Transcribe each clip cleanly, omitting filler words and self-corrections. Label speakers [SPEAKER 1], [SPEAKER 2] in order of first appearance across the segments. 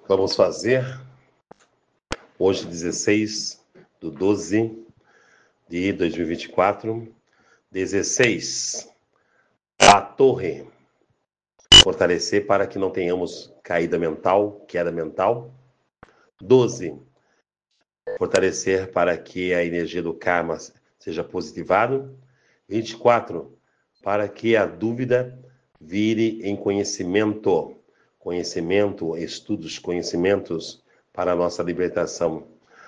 [SPEAKER 1] Vamos fazer hoje 16/12/2024, 16, a torre, fortalecer para que não tenhamos queda mental. 12, fortalecer para que a energia do karma seja positivada. 24, para que a dúvida vire em conhecimento, estudos, conhecimentos para a nossa libertação.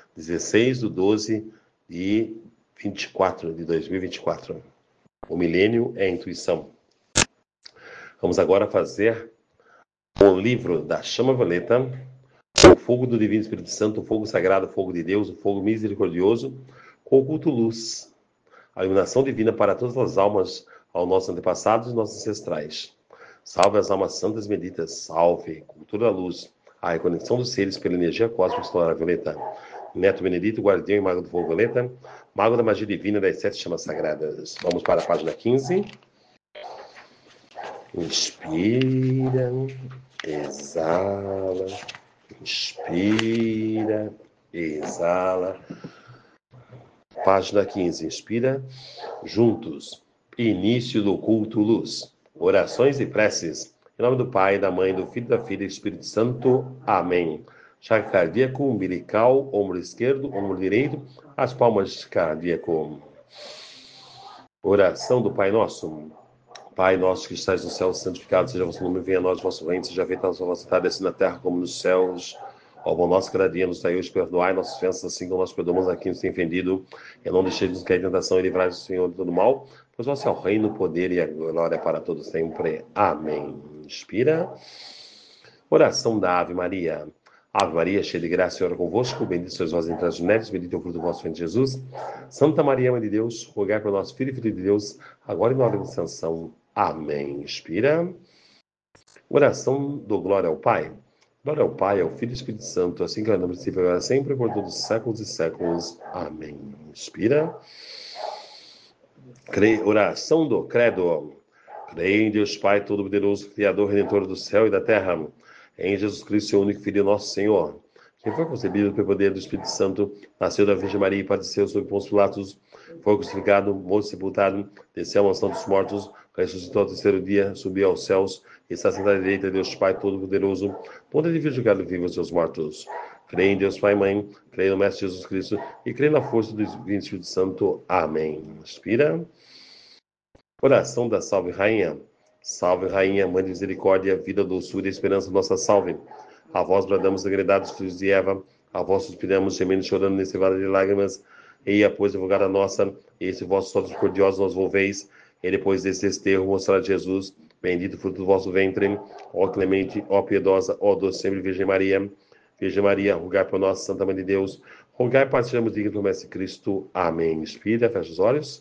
[SPEAKER 1] 16/12/2024. O milênio é a intuição. Vamos agora fazer o livro da chama violeta, o fogo do Divino Espírito Santo, o fogo sagrado, o fogo de Deus, o fogo misericordioso, com o culto luz, a iluminação divina para todas as almas, aos nossos antepassados e nossos ancestrais. Salve as almas santas benditas, salve, cultura da luz, a reconexão dos seres pela energia cósmica solar violeta. Neto Benedito, guardião e mago do fogo violeta, mago da magia divina das 7 chamas sagradas. Vamos para a página 15. Inspira, exala, inspira, exala. Página 15, inspira, juntos, início do culto luz, orações e preces, em nome do Pai, da Mãe, do Filho e da Filha e do Espírito Santo, amém. Chakra cardíaco, umbilical, ombro esquerdo, ombro direito, as palmas cardíaco. Oração do Pai Nosso. Pai nosso que estás no céu, santificado seja o vosso nome, venha a nós o vosso reino, seja feita a vossa vontade, assim na terra como nos céus. Ó bom nosso cada dia, nos dai hoje, perdoai nossas ofensas, assim como nós perdoamos a quem nos tem ofendido. E não deixeis de nos cair em tentação e livrai-nos, Senhor, de todo mal, pois vosso é o reino, o poder e a glória para todos sempre. Amém. Inspira. Oração da Ave Maria. Ave Maria, cheia de graça, Senhor é convosco, bendito sois vós entre as mulheres, bendito é o fruto do vosso ventre, Jesus. Santa Maria, Mãe de Deus, rogai por nós, filho e filho de Deus, agora e na hora da ascensão. Amém. Inspira. Oração do Glória ao Pai. Glória ao Pai, ao Filho e ao Espírito Santo, assim que no princípio, agora sempre, por todos os séculos e séculos. Amém. Inspira. Oração do Credo. Creio em Deus Pai Todo-Poderoso, Criador, Redentor do céu e da terra, em Jesus Cristo, seu único Filho, nosso Senhor, quem foi concebido pelo poder do Espírito Santo, nasceu da Virgem Maria e padeceu sob Pôncio Pilatos, foi crucificado, morto e sepultado, desceu à mansão dos mortos, ressuscitou ao terceiro dia, subiu aos céus, e está sentado à direita de Deus Pai Todo-Poderoso, onde ele vir julgar os vivos e os mortos. Creio em Deus Pai e Mãe, creio no Mestre Jesus Cristo, e creio na força do Divino Espírito Santo. Amém. Inspira. Oração da Salve Rainha. Salve Rainha, Mãe de Misericórdia, vida, doçura e esperança, nossa salve. A vós bradamos, degredados filhos de Eva, a vós suspiramos, gemendo e chorando nesse vale de lágrimas. Eia, pois, advogada nossa, esse vosso solos cordiosos nos volveis, e depois desse desterro mostrar Jesus, bendito o fruto do vosso ventre, ó clemente, ó piedosa, ó doce sempre Virgem Maria. Virgem Maria, rogai por nós, Santa Mãe de Deus, rogai para que sejamos dignos do Mestre Cristo. Amém. Inspira, fecha os olhos.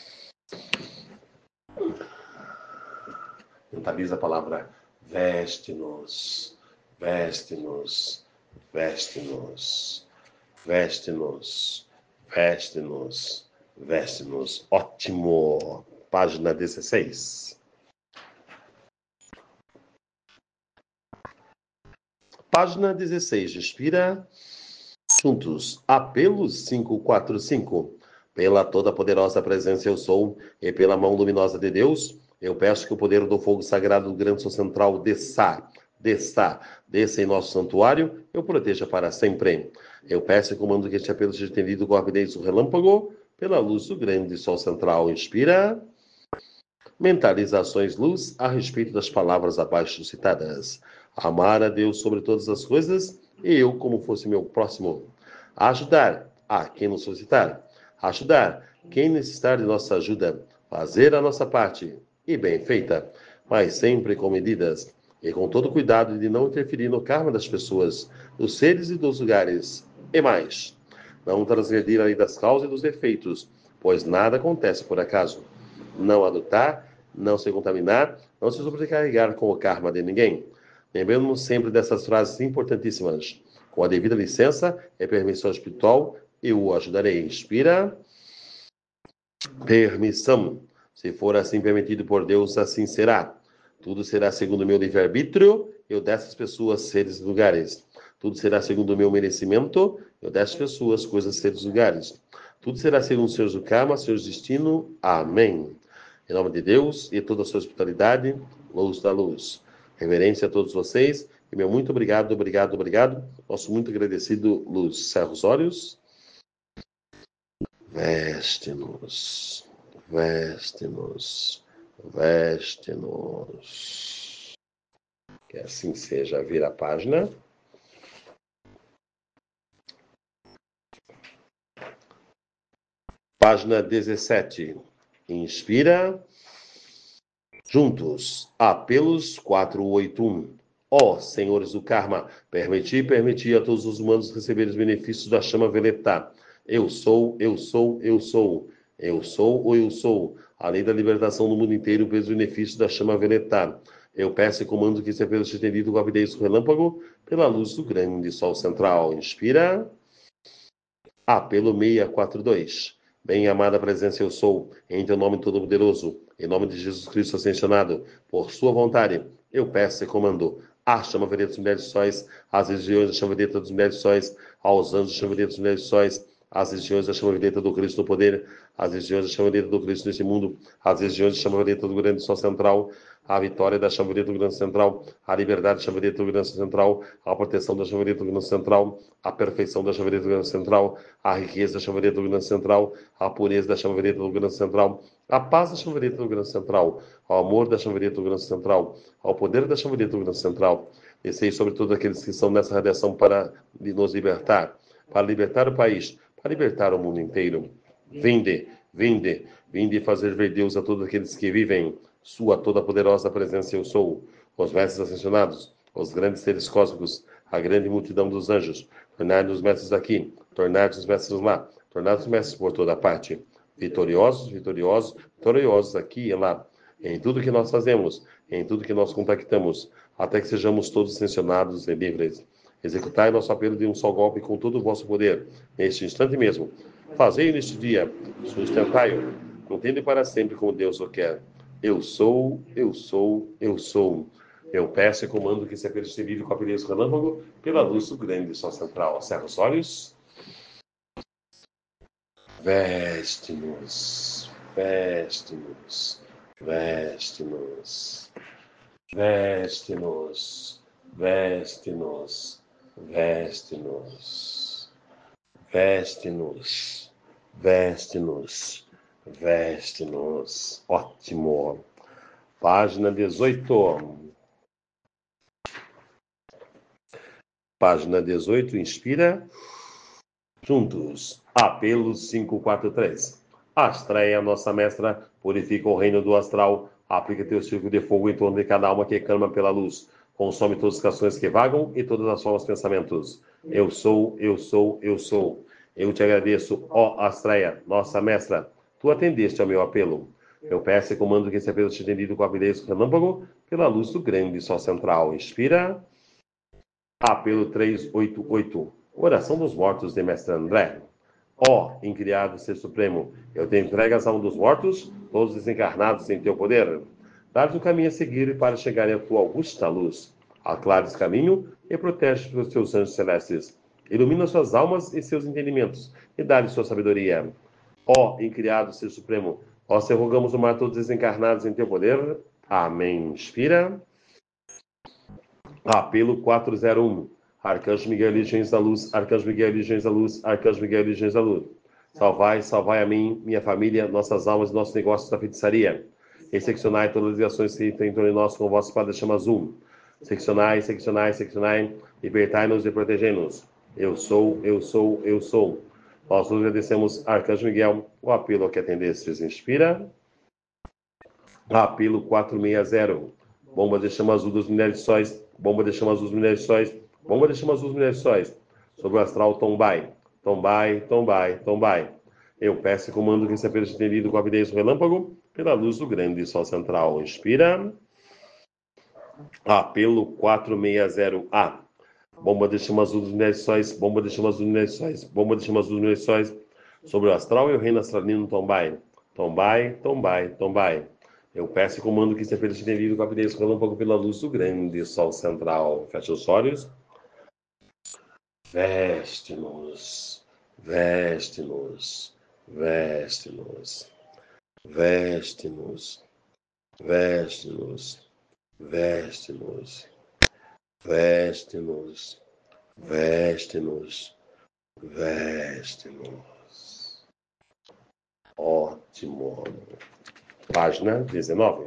[SPEAKER 1] Mentaliza a palavra veste-nos, veste-nos, veste-nos, veste-nos, veste-nos, veste-nos. Ótimo! Página 16. Página 16. Inspira. Juntos. Apelo 545. Pela toda poderosa presença eu sou, e pela mão luminosa de Deus, eu peço que o poder do fogo sagrado do grande sol central desça em nosso santuário, eu proteja para sempre. Eu peço e comando que este apelo seja entendido com a rapidez do relâmpago, pela luz do grande sol central. Inspira. Mentalizações luz a respeito das palavras abaixo citadas. Amar a Deus sobre todas as coisas, e eu como fosse meu próximo. Ajudar a quem nos solicitar. Ajudar quem necessitar de nossa ajuda. Fazer a nossa parte. E bem feita, mas sempre com medidas e com todo cuidado de não interferir no karma das pessoas, dos seres e dos lugares. E mais, não transgredir a lei das causas e dos efeitos, pois nada acontece por acaso. Não adotar, não se contaminar, não se sobrecarregar com o karma de ninguém. Lembremos sempre dessas frases importantíssimas. Com a devida licença e permissão espiritual, eu o ajudarei. Inspira. Permissão. Se for assim permitido por Deus, assim será. Tudo será segundo o meu livre-arbítrio e o dessas pessoas, seres e lugares. Tudo será segundo o meu merecimento. Eu deste pessoas, coisas, seres, lugares. Tudo será segundo os seus do karma, seus destino. Amém. Em nome de Deus e toda a sua hospitalidade, luz da luz. Reverência a todos vocês. E meu muito obrigado, obrigado, obrigado. Nosso muito agradecido Luz. Cerra os olhos. Veste-nos, veste-nos, veste-nos. Que assim seja. Vira a página. Página 17. Inspira. Juntos. Apelos 481. Ó, senhores do karma, permiti a todos os humanos receberem os benefícios da chama Veletá. Eu sou, eu sou, eu sou. Eu sou ou eu sou. A lei da libertação do mundo inteiro pelos benefícios da chama Veletá. Eu peço e comando que seja estendido com a avidez do relâmpago pela luz do grande sol central. Inspira. Apelo 642. Bem-amada presença eu sou, em teu nome todo-poderoso, em nome de Jesus Cristo ascensionado, por sua vontade, eu peço e comando a chama vereda dos mulheres sóis, as regiões da chama vereda dos mulheres sóis, aos anjos da chama vereda dos mulheres sóis, as regiões da chama vereda do Cristo no poder, as regiões da chama vereda do Cristo nesse mundo, as regiões da chama vereda do grande sol central, a vitória da chama vereda do grande central, a liberdade da chama vereda do grande central, a proteção da chama vereda do grande central, a perfeição da chama vereda do grande central, a riqueza da chama vereda do grande central, a pureza da chama vereda do grande central, a paz da chama vereda do grande central, ao amor da chama vereda do grande central, ao poder da chama vereda do grande central. Descei sobre todos aqueles que estão nessa radiação para nos libertar, para libertar o país, para libertar o mundo inteiro. Vinde, vinde, vinde fazer ver Deus a todos aqueles que vivem sua toda poderosa presença eu sou, os mestres ascensionados, os grandes seres cósmicos, a grande multidão dos anjos, tornar-nos mestres aqui, tornar-nos mestres lá, tornar-nos mestres por toda parte, vitoriosos, vitoriosos, vitoriosos aqui e lá, em tudo que nós fazemos, em tudo que nós compactamos, até que sejamos todos ascensionados e livres. Executai nosso apelo de um só golpe com todo o vosso poder, neste instante mesmo. Fazei neste dia, sustentai-o, contende para sempre como Deus o quer. Eu sou, eu sou, eu sou. Eu peço e comando que se acredite vive com a beleza relâmpago pela luz do grande sol central. Cerra os olhos. Veste-nos, veste-nos, veste-nos, veste-nos, veste-nos, veste-nos, veste-nos, veste-nos, veste-nos. Ótimo. Página 18. Página 18, inspira. Juntos. Apelo 543. Astreia, nossa mestra, purifica o reino do astral, aplica teu círculo de fogo em torno de cada alma que clama pela luz, consome todas as canções que vagam e todas as formas de pensamentos. Eu sou, eu sou, eu sou. Eu te agradeço, ó Astreia, nossa mestra, tu atendeste ao meu apelo. Eu peço e comando que esse apelo seja atendido com a avidez do relâmpago pela luz do grande sol central. Inspira. Apelo 388. Oração dos mortos de Mestre André. Ó, incriado Ser Supremo, eu te entrego as almas dos mortos, todos desencarnados em teu poder. Dá-lhes o caminho a seguir para chegar à tua augusta luz. Aclares caminho e protege pelos teus anjos celestes. Ilumina suas almas e seus entendimentos e dá-lhes sua sabedoria. Ó, incriado Ser Supremo, nós te rogamos o mar todos desencarnados em teu poder. Amém. Inspira. Apelo 401. Arcanjo Miguel, Legiões da Luz, Arcanjo Miguel, Legiões da Luz, Arcanjo Miguel, Legiões da Luz. Salvai, salvai a mim, minha família, nossas almas e nossos negócios da feitiçaria. E seccionai todas as ligações que tem entre nós com o vosso Padre chama azul. Seccionai, seccionai, seccionai, libertai-nos e protegei-nos. Eu sou, eu sou, eu sou. Nós nos agradecemos, Arcanjo Miguel, o apelo que atendestes. Inspira. Apelo 460. Bomba de chama azul dos minérios sóis, bomba de chama azul dos minérios sóis, bomba de chama azul dos minérios sóis. Sobre o astral, tombai, tombai, tombai, tombai. Eu peço e comando que se apenas entendido com a avidez do relâmpago pela luz do grande sol central. Inspira. Apelo 460A. Bomba de chama azul dos minérios sóis, bomba de chama azul dos minérios sóis, bomba de chama azul dos minérios sóis. Sobre o astral e o reino astralino, tombai, tombai, tombai, tombai. Eu peço e comando que se apenas entendido com a avidez do relâmpago pela luz do grande sol central. Fecha os olhos. Veste-nos, veste-nos, veste-nos, veste-nos, veste-nos, veste-nos, veste-nos, veste-nos, veste-nos. Ótimo. Página 19.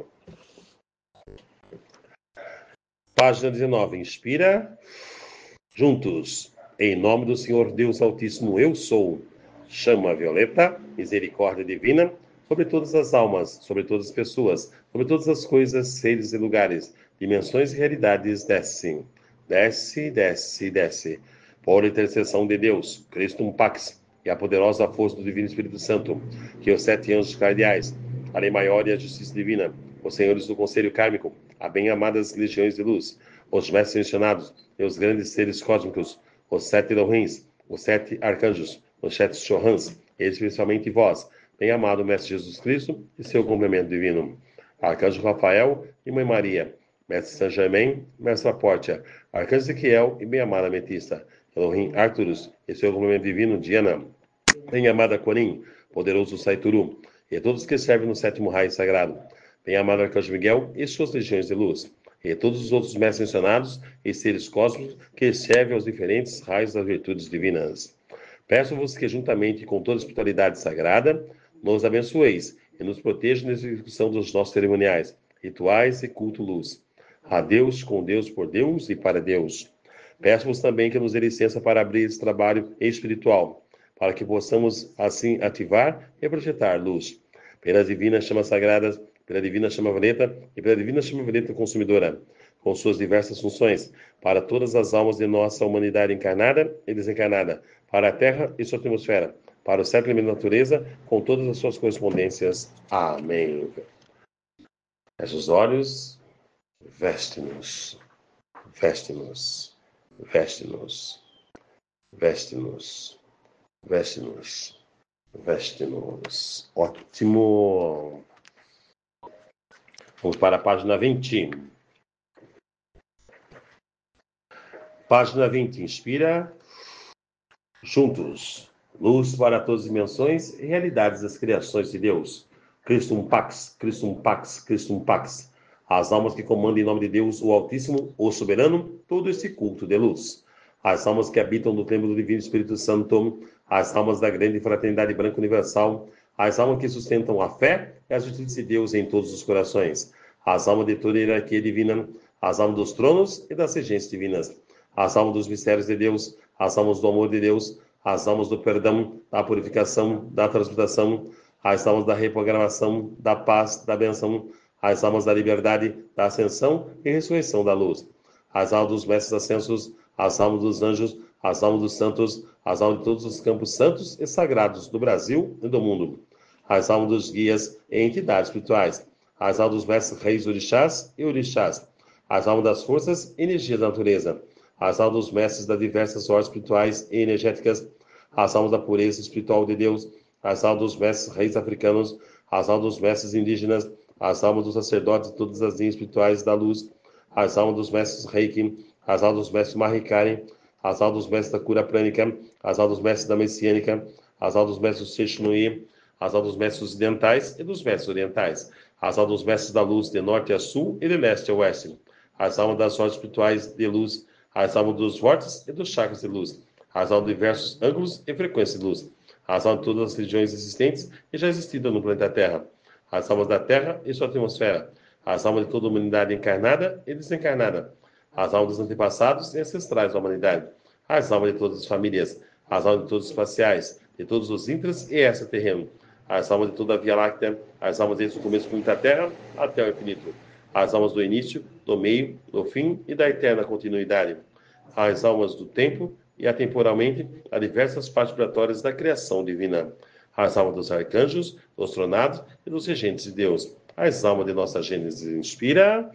[SPEAKER 1] Página 19. Inspira. Juntos. Em nome do Senhor Deus Altíssimo, eu sou. Chama violeta, misericórdia divina, sobre todas as almas, sobre todas as pessoas, sobre todas as coisas, seres e lugares, dimensões e realidades, desce. Desce, desce, desce. Por intercessão de Deus, Cristo Pax, e a poderosa força do Divino Espírito Santo, que os 7 anjos cardeais, a lei maior e a justiça divina, os senhores do conselho kármico, a bem-amadas legiões de luz, os mestres mencionados e os grandes seres cósmicos, os 7 Elohims, os 7 arcanjos, os 7 Shohans, e especialmente vós, bem-amado Mestre Jesus Cristo e seu complemento divino. Arcanjo Rafael e Mãe Maria, Mestre Saint Germain, Mestre Apórtia, Arcanjo Ezequiel e bem-amada Ametista, Elohim Arcturus e seu complemento divino Diana, bem-amada Corim, poderoso Saituru, e todos que servem no 7º raio sagrado, bem-amado Arcanjo Miguel e suas legiões de luz, e todos os outros mestres mencionados e seres cósmicos que servem aos diferentes raios das virtudes divinas. Peço-vos que, juntamente com toda a espiritualidade sagrada, nos abençoeis e nos protejam na execução dos nossos cerimoniais, rituais e culto-luz. A Deus, com Deus, por Deus e para Deus. Peço-vos também que nos dê licença para abrir esse trabalho espiritual, para que possamos, assim, ativar e projetar luz. Pelas divinas chamas sagradas, pela divina chama violeta e pela divina chama violeta consumidora, com suas diversas funções, para todas as almas de nossa humanidade encarnada e desencarnada, para a Terra e sua atmosfera, para o 7 elemento da natureza, com todas as suas correspondências. Amém. Feche os olhos, veste-nos, veste-nos, veste-nos, veste-nos, veste-nos, veste-nos. Ótimo! Vamos para a página 20. Página 20. Inspira. Juntos. Luz para todas as dimensões e realidades das criações de Deus. Christum Pax, Christum Pax, Christum Pax. As almas que comandam em nome de Deus, o Altíssimo, o Soberano, todo esse culto de luz. As almas que habitam no templo do Divino Espírito Santo, as almas da grande fraternidade branca universal, as almas que sustentam a fé e a justiça de Deus em todos os corações, as almas de toda a hierarquia divina, as almas dos tronos e das regências divinas, as almas dos mistérios de Deus, as almas do amor de Deus, as almas do perdão, da purificação, da transmutação, as almas da reprogramação, da paz, da benção, as almas da liberdade, da ascensão e ressurreição da luz, as almas dos mestres ascensos, as almas dos anjos, as almas dos santos, as almas de todos os campos santos e sagrados do Brasil e do mundo, as almas dos guias e entidades espirituais, as almas dos mestres reis orixás e orixás, as almas das forças e energias da natureza, as almas dos mestres das diversas ordens espirituais e energéticas, as almas da pureza espiritual de Deus, as almas dos mestres reis africanos, as almas dos mestres indígenas, as almas dos sacerdotes de todas as linhas espirituais da luz, as almas dos mestres Reiki, as almas dos mestres Mahikari, as almas dos mestres da cura prânica, as almas dos mestres da messiânica, as almas dos mestres Seixinui, as almas dos mestres ocidentais e dos mestres orientais, as almas dos mestres da luz de norte a sul e de leste a oeste, as almas das ordens espirituais de luz, as almas dos vórtices e dos chakras de luz, as almas de diversos ângulos e frequências de luz, as almas de todas as regiões existentes e já existidas no planeta Terra, as almas da Terra e sua atmosfera, as almas de toda a humanidade encarnada e desencarnada, as almas dos antepassados e ancestrais da humanidade, as almas de todas as famílias, as almas de todos os espaciais, de todos os intras e extraterrenos, as almas de toda a Via Láctea, as almas desde o começo do planeta Terra até o infinito, as almas do início, do meio, do fim e da eterna continuidade, as almas do tempo e atemporalmente a diversas partes vibratórias da criação divina, as almas dos arcanjos, dos tronados e dos regentes de Deus, as almas de nossa Gênese. Inspira.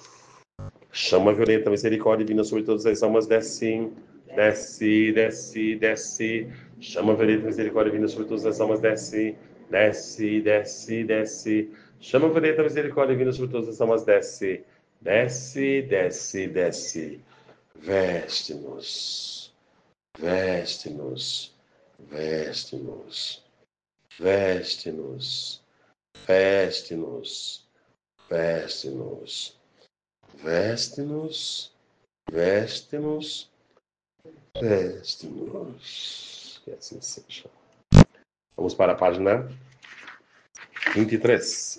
[SPEAKER 1] Chama violenta, misericórdia divina sobre todas as almas, desce, desce, desce, desce. Chama violenta, misericórdia divina sobre todas as almas, desce, desce, desce, desce. Chama violenta, misericórdia divina sobre todas as almas, desce, desce, desce, desce. Veste-nos, veste-nos, veste-nos, veste-nos, veste-nos, veste-nos, veste-nos, veste-nos, veste-nos. Que assim seja. Vamos para a página 23.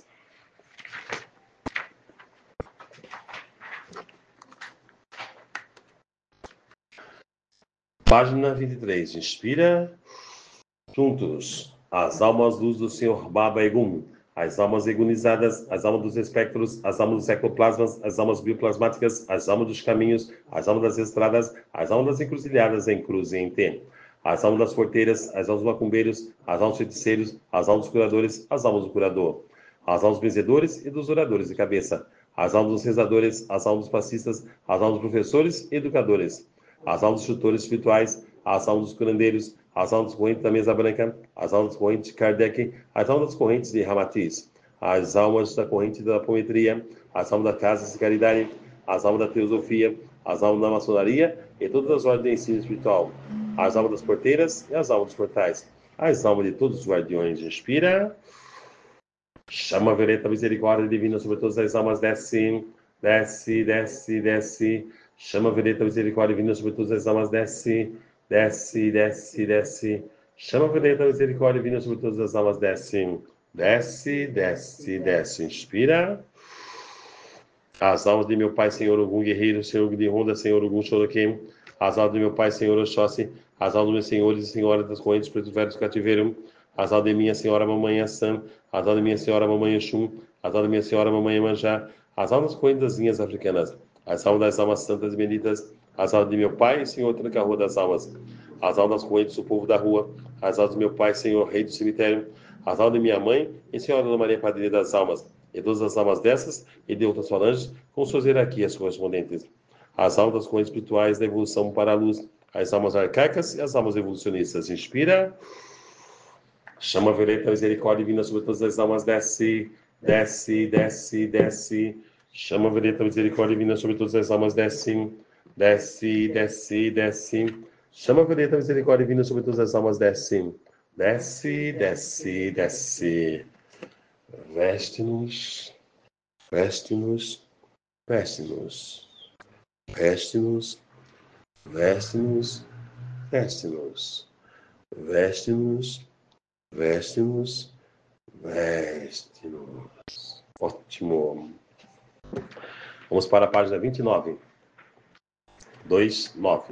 [SPEAKER 1] Página 23. Inspira. Juntos. As almas luz do Senhor Baba Egum. As almas egunizadas, as almas dos espectros, as almas dos ectoplasmas, as almas bioplasmáticas, as almas dos caminhos, as almas das estradas, as almas das encruzilhadas em cruz e em T. As almas das porteiras, as almas dos macumbeiros, as almas dos feiticeiros, as almas dos curadores, as almas do curador. As almas dos benzedores e dos oradores de cabeça. As almas dos rezadores, as almas dos passistas, as almas dos professores e educadores. As almas dos tutores espirituais, as almas dos curandeiros, as almas das correntes da mesa branca, as almas das correntes de Kardec, as almas das correntes de Ramatiz, as almas da corrente da apometria, as almas da casa de caridade, as almas da teosofia, as almas da maçonaria e todas as ordens de ensino espiritual, as almas das porteiras e as almas dos portais, as almas de todos os guardiões. Inspira. Chama a violeta misericórdia divina sobre todas as almas, desce, desce, desce, desce. Chama a violeta misericórdia divina sobre todas as almas, desce, desce, desce, desce. Chama a violeta misericórdia divina sobre todas as almas, desce, desce, desce, desce. Inspira. As almas de meu pai, Senhor Ogum, guerreiro, Senhor de Ronda, Senhor Ogum, Xoroquim. As almas de meu pai, Senhor Oxóssi. As almas dos meus senhores e senhoras das correntes pretos velhos do cativeiro. As almas de minha senhora Mamãe Assam. As almas de minha senhora Mamãe Oxum. As almas de minha senhora Mamãe Emanjá. As almas das correntes das linhas africanas. As almas das almas santas e benditas. As almas de meu pai, Senhor Tranca-Rua das almas. As almas das correntes do povo da rua. As almas do meu pai, Senhor Rei do cemitério. As almas de minha mãe e Senhora Dona Maria Padrinha das almas. E todas as almas dessas e de outras falanges, com suas hierarquias correspondentes. As almas das correntes espirituais da evolução para a luz, as almas arcaicas e as almas evolucionistas. Inspira. Chama a violeta misericórdia divina sobre todas as almas, desce, desce, desce, desce. Chama a violeta misericórdia divina sobre todas as almas, desce, desce, desce, desce. Chama a violeta misericórdia divina sobre todas as almas, desce, desce, desce, desce. Veste-nos, veste-nos, veste-nos, veste-nos, veste-nos, veste-nos, veste-nos, veste-nos, veste-nos. Ótimo. Vamos para a página 29. 2:9.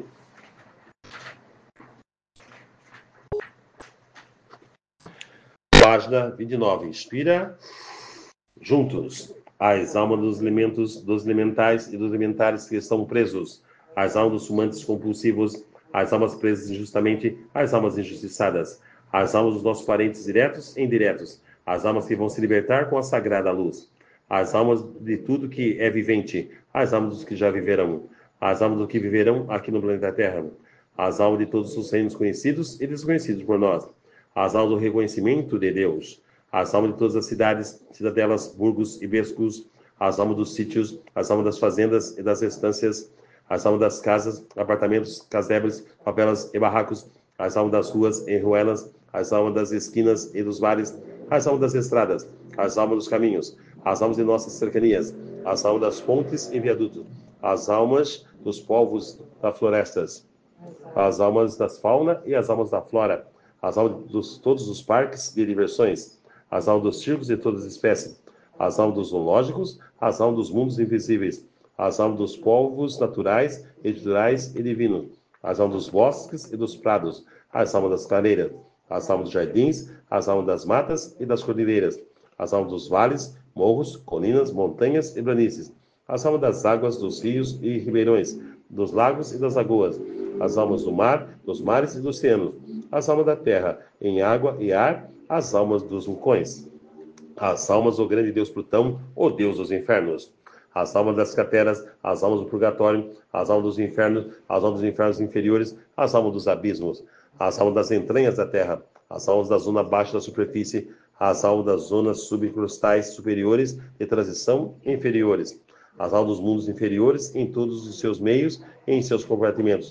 [SPEAKER 1] Página 29. Inspira. Juntos. As almas dos elementos, dos elementais e dos elementares que estão presos. As almas dos fumantes compulsivos. As almas presas injustamente. As almas injustiçadas. As almas dos nossos parentes diretos e indiretos. As almas que vão se libertar com a sagrada luz. As almas de tudo que é vivente. As almas dos que já viverão. As almas dos que viverão aqui no planeta Terra. As almas de todos os reinos conhecidos e desconhecidos por nós. As almas do reconhecimento de Deus. As almas de todas as cidades, cidadelas, burgos e bescos. As almas dos sítios. As almas das fazendas e das estâncias. As almas das casas, apartamentos, casebres, favelas e barracos. As almas das ruas e ruelas. As almas das esquinas e dos vales. As almas das estradas. As almas dos caminhos. As almas de nossas cercanias. As almas das pontes e viadutos. As almas dos povos das florestas. As almas das fauna e as almas da flora. As almas de todos os parques de diversões. As almas dos circos de todas as espécies. As almas dos zoológicos. As almas dos mundos invisíveis. As almas dos povos naturais, editoriais e divinos. As almas dos bosques e dos prados. As almas das clareiras. As almas dos jardins. As almas das matas e das cordilheiras. As almas dos vales, morros, colinas, montanhas e planícies. As almas das águas, dos rios e ribeirões, dos lagos e das lagoas. As almas do mar, dos mares e dos oceanos. As almas da terra, em água e ar. As almas dos vulcões. As almas do grande Deus Plutão, o Deus dos infernos. As almas das crateras, as almas do purgatório, as almas dos infernos, as almas dos infernos inferiores, as almas dos abismos, as almas das entranhas da terra, as almas da zona abaixo da superfície, as almas das zonas subcrustais superiores de transição inferiores, as almas dos mundos inferiores em todos os seus meios e em seus compartimentos,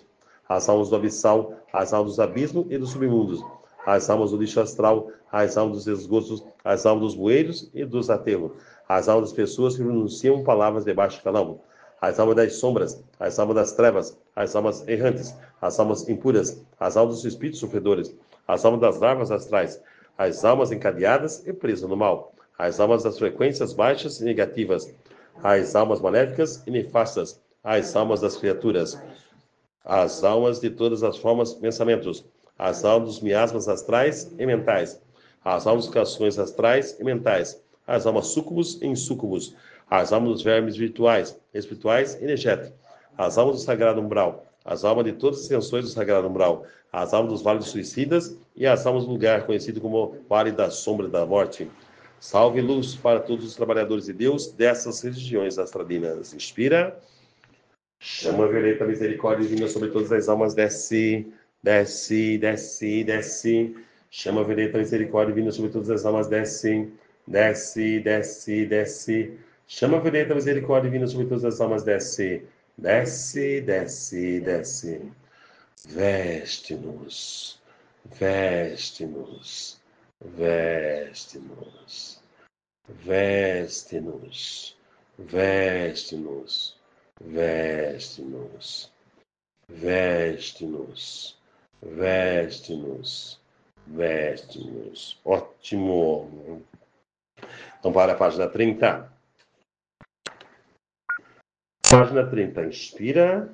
[SPEAKER 1] as almas do abissal, as almas dos abismos e dos submundos, as almas do lixo astral, as almas dos desgostos, as almas dos bueiros e dos aterros, as almas das pessoas que pronunciam palavras debaixo de calão, as almas das sombras, as almas das trevas, as almas errantes, as almas impuras, as almas dos espíritos sofredores, as almas das larvas astrais, as almas encadeadas e presas no mal, as almas das frequências baixas e negativas, as almas maléficas e nefastas, as almas das criaturas, as almas de todas as formas e pensamentos, as almas dos miasmas astrais e mentais, as almas dos corações astrais e mentais, as almas súcubos e insúcubos, as almas dos vermes virtuais, espirituais e energéticos, as almas do sagrado umbral, as almas de todas as extensões do sagrado umbral, as almas dos vales suicidas e as almas do lugar conhecido como Vale da Sombra da Morte. Salve luz para todos os trabalhadores de Deus dessas religiões astralinas. Inspira. Chama violeta, misericórdia divina sobre todas as almas. Desce, desce, desce, desce. Chama violeta, misericórdia divina sobre todas as almas. Desce, desce, desce, desce. Chama violeta, misericórdia divina sobre todas as almas. Desce, desce, desce, desce. Veste-nos, veste-nos, veste-nos, veste-nos, veste-nos, veste-nos, veste-nos, veste-nos, veste-nos. Ótimo. Então, para a página 30. Página 30. Inspira.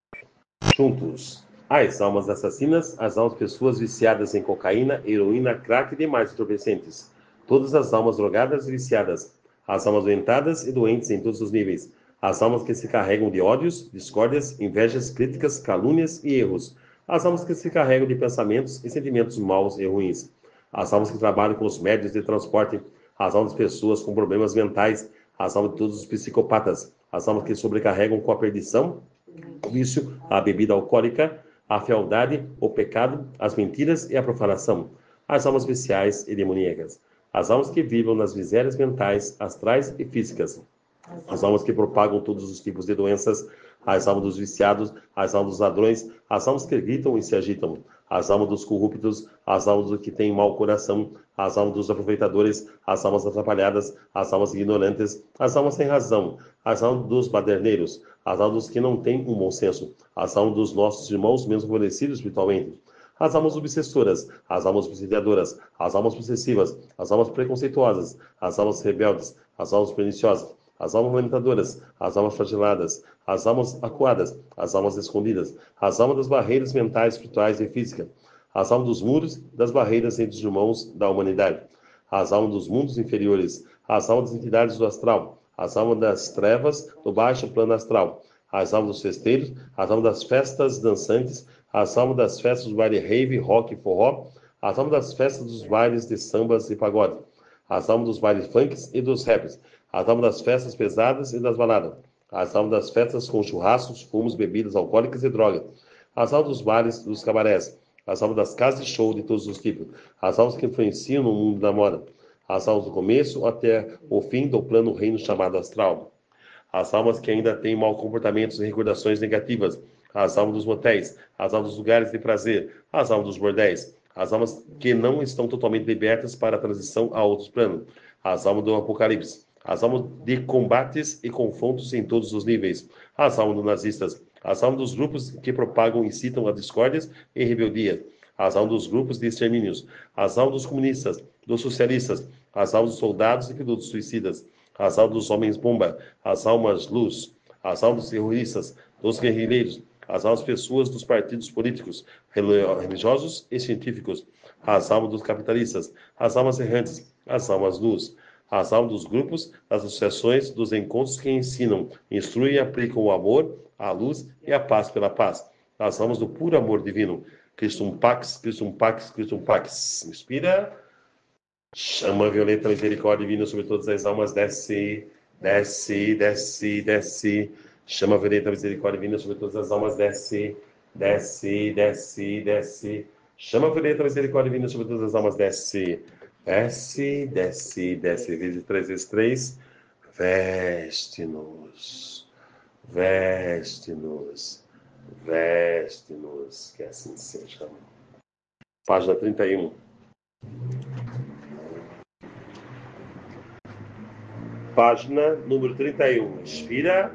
[SPEAKER 1] Juntos. As almas assassinas, as almas pessoas viciadas em cocaína, heroína, crack e demais entorpecentes. Todas as almas drogadas e viciadas. As almas doentadas e doentes em todos os níveis. As almas que se carregam de ódios, discórdias, invejas, críticas, calúnias e erros. As almas que se carregam de pensamentos e sentimentos maus e ruins. As almas que trabalham com os médios de transporte. As almas de pessoas com problemas mentais. As almas de todos os psicopatas. As almas que sobrecarregam com a perdição, o vício, a bebida alcoólica, a fealdade, o pecado, as mentiras e a profanação, as almas viciais e demoníacas, as almas que vibram nas misérias mentais, astrais e físicas, as almas que propagam todos os tipos de doenças, as almas dos viciados, as almas dos ladrões, as almas que gritam e se agitam, as almas dos corruptos, as almas dos que têm mau coração, as almas dos aproveitadores, as almas atrapalhadas, as almas ignorantes, as almas sem razão, as almas dos baderneiros, as almas dos que não têm um bom senso, as almas dos nossos irmãos menos favorecidos espiritualmente, as almas obsessoras, as almas obsediadoras, as almas possessivas, as almas preconceituosas, as almas rebeldes, as almas perniciosas, as almas lamentadoras, as almas flageladas, as almas acuadas, as almas escondidas, as almas das barreiras mentais, espirituais e físicas, as almas dos muros das barreiras entre os irmãos da humanidade, as almas dos mundos inferiores, as almas das entidades do astral, as almas das trevas do baixo plano astral, as almas dos festeiros, as almas das festas dançantes, as almas das festas do baile rave, rock e forró, as almas das festas dos bailes de sambas e pagode, as almas dos bailes funks e dos raps, as almas das festas pesadas e das baladas, as almas das festas com churrascos, fumos, bebidas alcoólicas e drogas, as almas dos bares dos cabarés, as almas das casas de show de todos os tipos, as almas que influenciam no mundo da moda, as almas do começo até o fim do plano reino chamado astral, as almas que ainda têm maus comportamentos e recordações negativas, as almas dos motéis, as almas dos lugares de prazer, as almas dos bordéis, as almas que não estão totalmente libertas para a transição a outros planos, as almas do apocalipse, as almas de combates e confrontos em todos os níveis, as almas dos nazistas, as almas dos grupos que propagam e incitam a discórdias e rebeldia, as almas dos grupos de extermínios, as almas dos comunistas, dos socialistas, as almas dos soldados e pilotos suicidas, as almas dos homens-bomba, as almas-luz, as almas dos terroristas, dos guerrilheiros, as almas pessoas dos partidos políticos, religiosos e científicos, as almas dos capitalistas, as almas errantes, as almas-luz, as almas dos grupos, das associações, dos encontros que ensinam, instruem e aplicam o amor, a luz e a paz pela paz, as almas do puro amor divino. Christum Pax, Christum Pax, Christum Pax. Inspira. Chama violeta, misericórdia divina sobre todas as almas. Desce, desce, desce, desce. Chama violeta, misericórdia divina sobre todas as almas. Desce, desce, desce, desce. Chama violeta, misericórdia divina sobre todas as almas. Desce, desce, desce, desce. Vezes 3 vezes 3. Veste-nos, veste-nos, veste-nos. Veste-nos, que assim seja. Página 31. Página número 31. Inspira.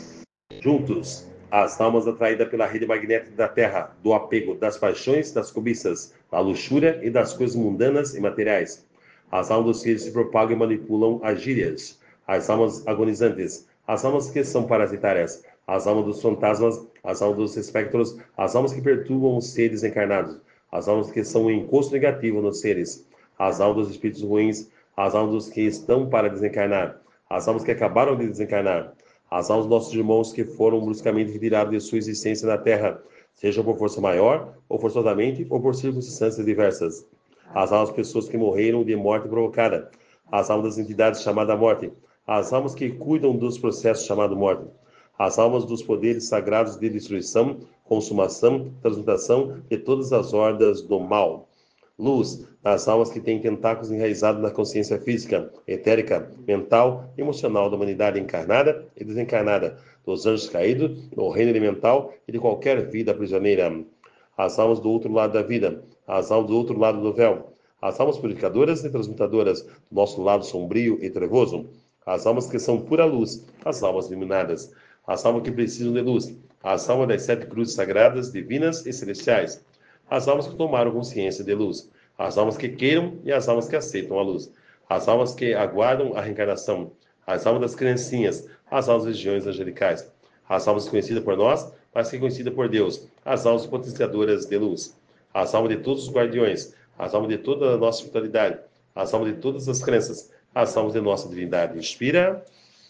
[SPEAKER 1] Juntos. As almas atraídas pela rede magnética da Terra, do apego, das paixões, das cobiças, da luxúria e das coisas mundanas e materiais. As almas dos que se propagam e manipulam as gírias. As almas agonizantes. As almas que são parasitárias. As almas dos fantasmas. As almas dos espectros. As almas que perturbam os seres encarnados. As almas que são um encosto negativo nos seres. As almas dos espíritos ruins. As almas dos que estão para desencarnar. As almas que acabaram de desencarnar. As almas dos nossos irmãos que foram bruscamente retirados de sua existência na Terra, seja por força maior, ou forçosamente, ou por circunstâncias diversas. As almas das pessoas que morreram de morte provocada. As almas das entidades chamadas morte. As almas que cuidam dos processos chamados morte. As almas dos poderes sagrados de destruição, consumação, transmutação de todas as hordas do mal. Luz, das almas que têm tentáculos enraizados na consciência física, etérica, mental e emocional da humanidade encarnada e desencarnada, dos anjos caídos, do reino elemental e de qualquer vida prisioneira. As almas do outro lado da vida, as almas do outro lado do véu, as almas purificadoras e transmutadoras do nosso lado sombrio e trevoso, as almas que são pura luz, as almas iluminadas, as almas que precisam de luz, as almas das 7 cruzes sagradas, divinas e celestiais, as almas que tomaram consciência de luz, as almas que queiram e as almas que aceitam a luz, as almas que aguardam a reencarnação, as almas das criancinhas, as almas das regiões angelicais, as almas conhecidas por nós, mas que conhecidas por Deus, as almas potenciadoras de luz, as almas de todos os guardiões, as almas de toda a nossa espiritualidade, as almas de todas as crenças, as almas de nossa divindade. Inspira.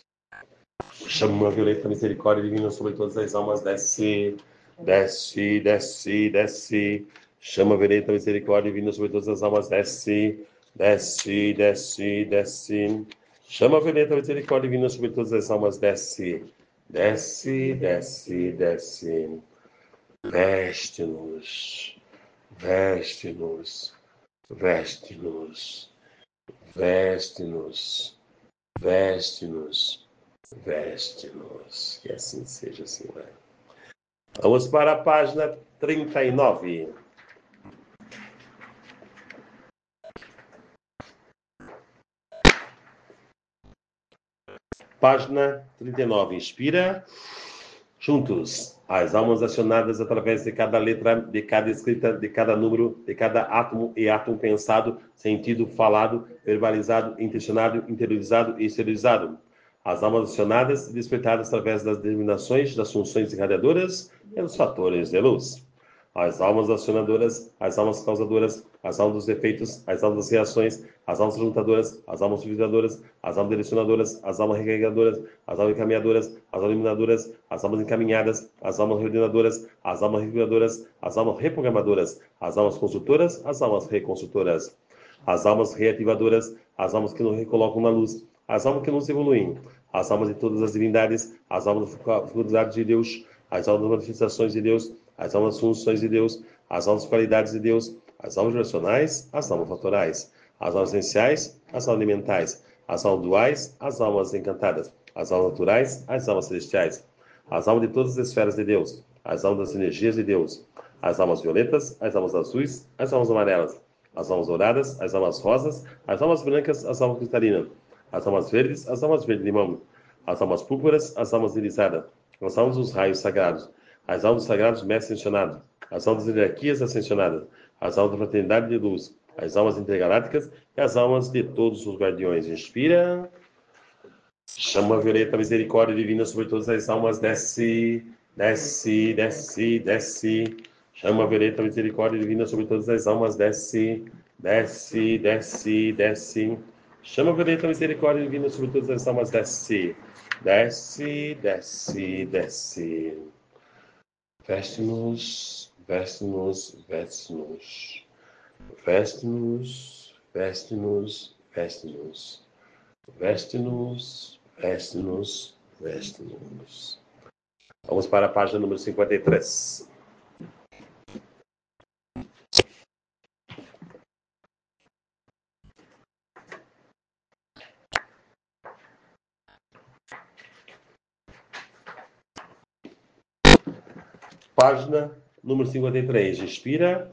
[SPEAKER 1] Chama a violeta misericórdia divina sobre todas as almas, desce, desce, desce, desce. Chama a violeta misericórdia divina sobre todas as almas, desce, desce, desce, desce. Chama a violeta misericórdia divina sobre todas as almas, desce, desce, desce, desce. Veste-nos, veste-nos, veste-nos, veste-nos, veste-nos. Veste-nos, que assim seja, Senhor. Vamos para a página 39. Página 39. Inspira. Juntos. As almas acionadas através de cada letra, de cada escrita, de cada número, de cada átomo e átomo pensado, sentido, falado, verbalizado, intencionado, interiorizado e exteriorizado. As almas acionadas e despertadas através das denominações, das funções irradiadoras e dos fatores de luz. As almas acionadoras, as almas causadoras, as almas dos efeitos, as almas das reações, as almas juntadoras, as almas fluidadoras, as almas direcionadoras, as almas recarregadoras, as almas encaminhadoras, as almas iluminadoras, as almas encaminhadas, as almas reordenadoras, as almas reguladoras, as almas reprogramadoras, as almas consultoras, as almas reconsultoras, as almas reativadoras, as almas que nos recolocam na luz, as almas que nos evoluem, as almas de todas as divindades, as almas da faculdade de Deus, as almas das manifestações de Deus, as almas das funções de Deus, as almas das qualidades de Deus, as almas racionais, as almas fatorais, as almas essenciais, as almas elementais, as almas duais, as almas encantadas, as almas naturais, as almas celestiais, as almas de todas as esferas de Deus, as almas das energias de Deus, as almas violetas, as almas azuis, as almas amarelas, as almas douradas, as almas rosas, as almas brancas, as almas cristalinas, as almas verdes, as almas verde-limão, as almas púrpuras, as almas irisadas, as almas dos raios sagrados, as almas dos sagrados mestres ascensionados, as almas das hierarquias ascensionadas, as almas da fraternidade de luz, as almas intergalácticas e as almas de todos os guardiões. Inspira. Chama a violeta misericórdia divina sobre todas as almas, desce, desce, desce, desce. Chama a violeta misericórdia divina sobre todas as almas, desce, desce, desce, desce. Chama a violeta misericórdia divina sobre todas as almas, desce, desce, desce, desce. Veste-nos, veste-nos, veste-nos. Veste-nos, veste-nos, veste-nos. Veste-nos, veste-nos, veste-nos. Vamos para a página número 53. Página Número 53. Inspira.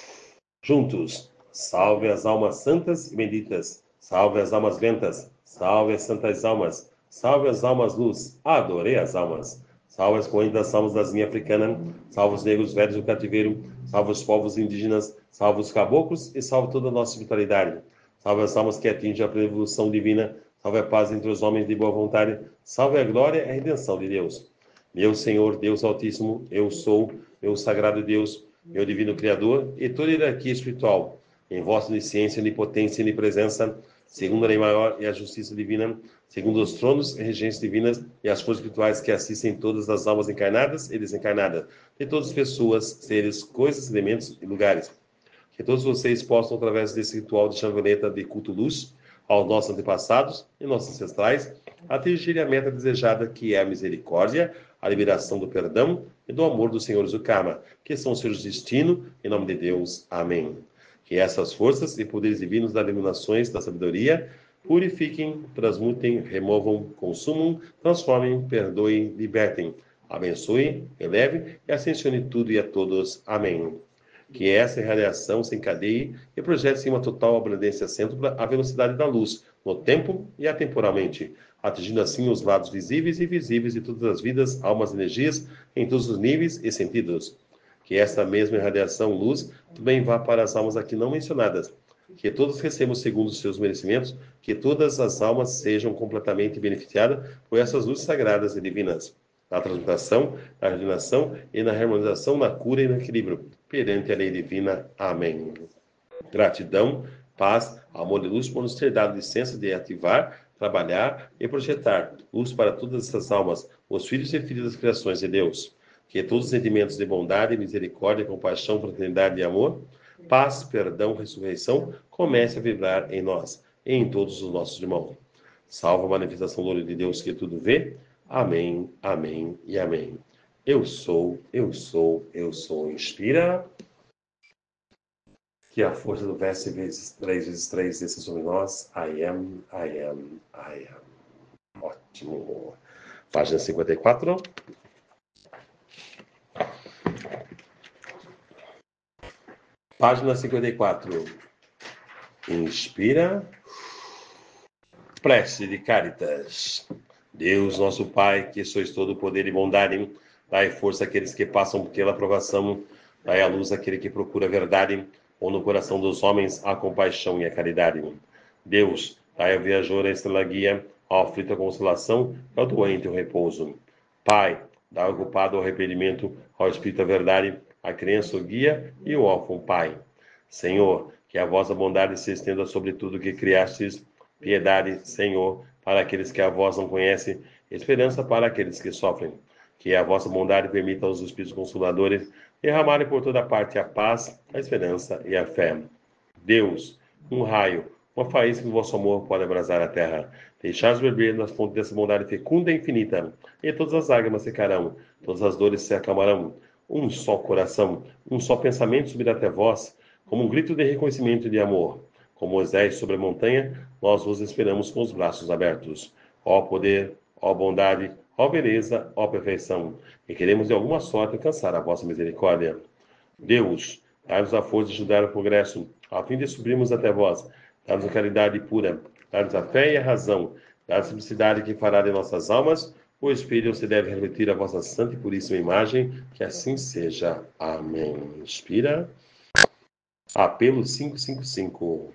[SPEAKER 1] Juntos. Salve as almas santas e benditas. Salve as almas bentas. Salve as santas almas. Salve as almas luz. Adorei as almas. Salve as correntes das almas da zinha africana. Salve os negros velhos do cativeiro. Salve os povos indígenas. Salve os caboclos e salve toda a nossa espiritualidade. Salve as almas que atingem a evolução divina. Salve a paz entre os homens de boa vontade. Salve a glória e a redenção de Deus. Meu Senhor, Deus Altíssimo, eu sou, meu sagrado Deus, meu divino Criador e toda hierarquia espiritual, em vossa onisciência, onipotência e onipresença, segundo a lei maior e a justiça divina, segundo os tronos e regências divinas e as forças espirituais que assistem todas as almas encarnadas e desencarnadas, de todas as pessoas, seres, coisas, elementos e lugares. Que todos vocês possam, através desse ritual de chama violeta de culto luz, aos nossos antepassados e nossos ancestrais, atingirem a meta desejada, que é a misericórdia, a liberação do perdão e do amor dos senhores do karma, que são os seus destinos, em nome de Deus. Amém. Que essas forças e poderes divinos das iluminações da sabedoria purifiquem, transmutem, removam, consumam, transformem, perdoem, libertem, abençoem, elevem e ascensione tudo e a todos. Amém. Que essa irradiação se encadeie e projete-se em uma total abrangência cêntupla à velocidade da luz, no tempo e atemporalmente, atingindo assim os lados visíveis e invisíveis de todas as vidas, almas e energias, em todos os níveis e sentidos. Que essa mesma irradiação luz também vá para as almas aqui não mencionadas, que todos recebam segundo os seus merecimentos, que todas as almas sejam completamente beneficiadas por essas luzes sagradas e divinas, na transmutação, na regeneração e na harmonização, na cura e no equilíbrio, perante a lei divina. Amém. Gratidão, paz, amor e luz por nos ter dado licença de ativar, trabalhar e projetar luz para todas essas almas, os filhos e filhas das criações de Deus. Que todos os sentimentos de bondade, misericórdia, compaixão, fraternidade e amor, paz, perdão, ressurreição, comece a vibrar em nós e em todos os nossos irmãos. Salva a manifestação do olho de Deus que tudo vê. Amém, amém e amém. Eu sou, eu sou, eu sou. Inspira. Que a força do verso vezes 3 desça sobre nós. I am, I am, I am. Ótimo. Página 54. Página 54. Inspira. Prece de Caritas. Deus, nosso Pai, que sois todo poder e bondade, dai força àqueles que passam pela provação, dai a luz àquele que procura a verdade, ou no coração dos homens a compaixão e a caridade. Deus, dai ao viajor a estrela guia, ao aflito a consolação, ao doente o repouso. Pai, dai ao culpado o arrependimento, ao espírito a verdade, a crença o guia e o órfão Pai. Senhor, que a vossa bondade se estenda sobre tudo que criastes, piedade, Senhor, para aqueles que a vós não conhecem, esperança para aqueles que sofrem. Que a vossa bondade permita aos Espíritos Consoladores derramarem por toda parte a paz, a esperança e a fé. Deus, um raio, uma faísca do vosso amor pode abrasar a terra. Deixai-nos beber nas fontes dessa bondade fecunda e infinita, e todas as lágrimas secarão, todas as dores se acalmarão. Um só coração, um só pensamento subirá até vós, como um grito de reconhecimento e de amor. Como Moisés sobre a montanha, nós vos esperamos com os braços abertos. Ó poder, ó bondade, ó beleza, ó perfeição, e queremos de alguma sorte alcançar a vossa misericórdia. Deus, dai-nos a força de ajudar o progresso, a fim de subirmos até vós. Dai-nos a caridade pura, dai-nos a fé e a razão, dai-nos a simplicidade que fará de nossas almas o Espírito se deve refletir a vossa santa e puríssima imagem, que assim seja. Amém. Inspira. Apelo 555.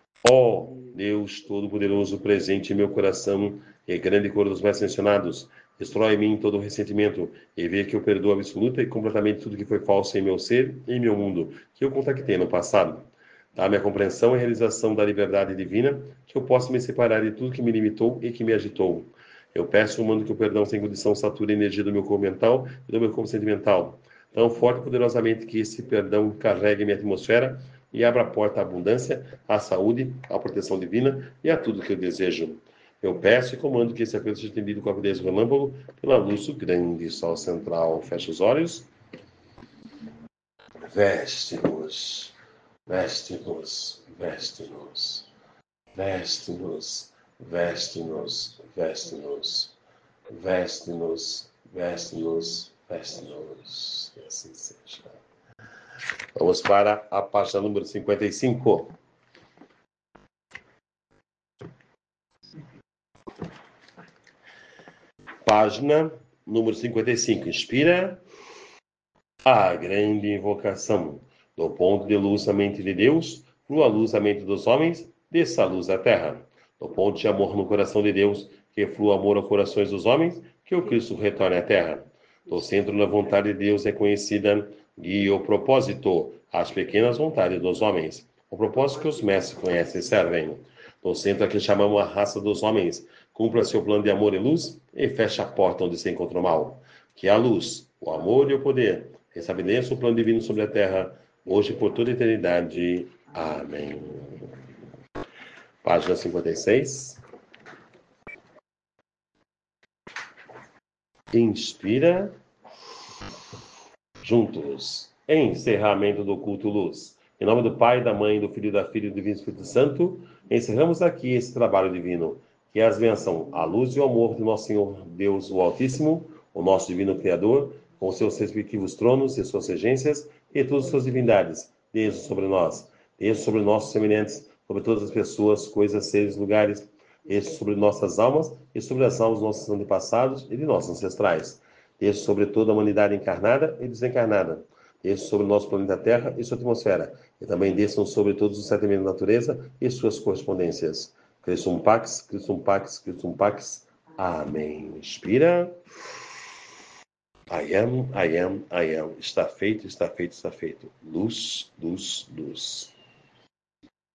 [SPEAKER 1] Ó Deus Todo-Poderoso, presente em meu coração e grande cor dos mais mencionados, destrói em mim todo o ressentimento e vê que eu perdoo absoluta e completamente tudo que foi falso em meu ser e em meu mundo, que eu contactei no passado. Dá-me a compreensão e realização da liberdade divina, que eu possa me separar de tudo que me limitou e que me agitou. Eu peço, mando que o perdão sem condição sature a energia do meu corpo mental e do meu corpo sentimental, tão forte e poderosamente que esse perdão carregue minha atmosfera e abra a porta à abundância, à saúde, à proteção divina e a tudo que eu desejo. Eu peço e comando que esse apelo seja atendido com a avidez do relâmpago pela luz do grande sol central. Fecha os olhos. Veste-nos, veste-nos, veste-nos, veste-nos, veste-nos, veste-nos, veste-nos, veste-nos, Veste-nos, que assim seja. Vamos para a página número 55. Página número 55. Inspira a grande invocação. Do ponto de luz a mente de Deus, flua a luz a mente dos homens, desça a luz à terra. Do ponto de amor no coração de Deus, que flua amor aos corações dos homens, que o Cristo retorne à terra. Do centro da vontade de Deus é conhecida, guia o propósito, as pequenas vontades dos homens. O propósito que os mestres conhecem e servem. Do centro a que chamamos a raça dos homens, cumpra seu plano de amor e luz e fecha a porta onde se encontra o mal. Que a luz, o amor e o poder estabeleça o plano divino sobre a terra, hoje e por toda a eternidade. Amém. Página 56. Inspira. Juntos. Encerramento do culto luz. Em nome do Pai, da Mãe, do Filho e da Filha e do Divino Espírito Santo, encerramos aqui esse trabalho divino. Que as bênçãos, a luz e o amor de nosso Senhor Deus, o Altíssimo, o nosso Divino Criador, com seus respectivos tronos e suas regências e todas as suas divindades, desde sobre nós, desde sobre nossos semelhantes, sobre todas as pessoas, coisas, seres, lugares, desde sobre nossas almas e sobre as almas dos nossos antepassados e de nossos ancestrais, desde sobre toda a humanidade encarnada e desencarnada, desde sobre o nosso planeta Terra e sua atmosfera, e também desçam sobre todos os sete da natureza e suas correspondências. Crisum Pax, Crisum Pax, Crisum Pax. Amém. Inspira. I am, I am, I am. Está feito, está feito, está feito. Luz, luz, luz.